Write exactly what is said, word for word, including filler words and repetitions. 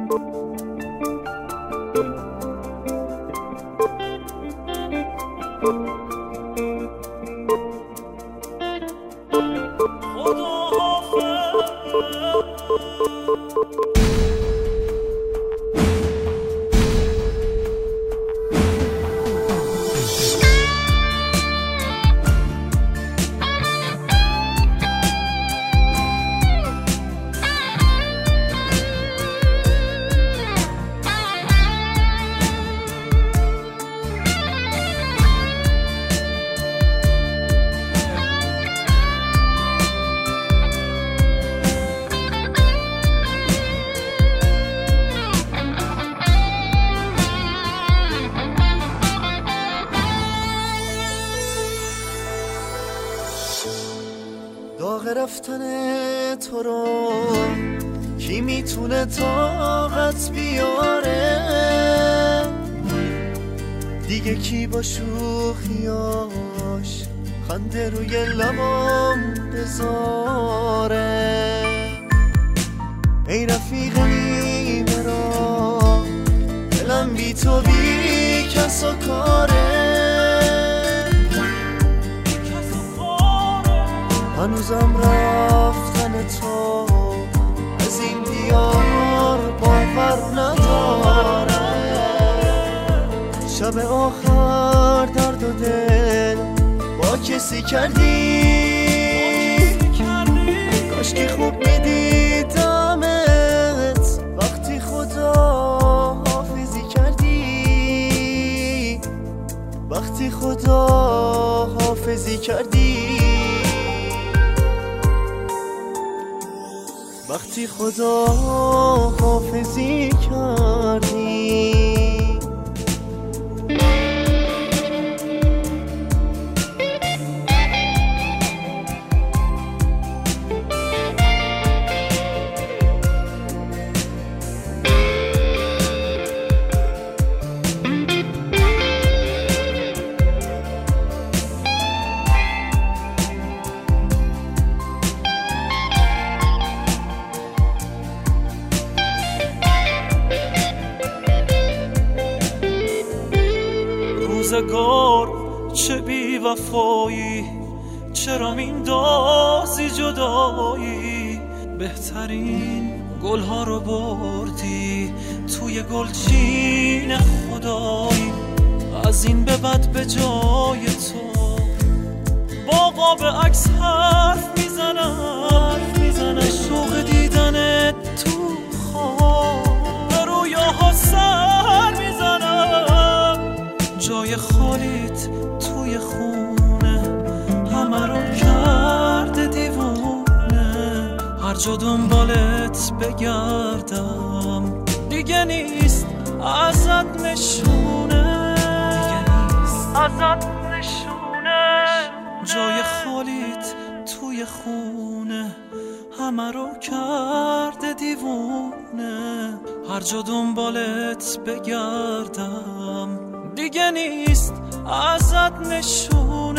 داغ رفتن تو رو کی میتونه طاقت بیاره؟ دیگه کی با شوخیاش خنده روی لبام بذاره؟ ای رفیق نیمه را دلم بی تو بی کس و کاره، هنوزم رفتن تو از این دیار باور نداره. شب آخر درد و دل با کسی کردی، کاش که خوب میدیدمت وقتی خدا حافظی کردی، وقتی خدا حافظی کردی، وقتی خدا حافظی کردی. روزگار چه بی وفایی، چرا میندازی جدایی؟ بهترین گلها رو بردی توی گلچین خدایی. از این به بعد به جای تو باقا به عکس حرف میزنن، میزنن شوق دیدن تو خواب به رویاها سر میزنن. جای خالیت توی خونه همه رو کرده دیوونه، هر جا دنبالت بگردم دیگه نیست ازت نشونه، دیگه نیست ازت نشونه. جای خالیت توی خونه همه رو کرده دیوونه، هر جا دنبالت بگردم دیگه نیست ازت نشون.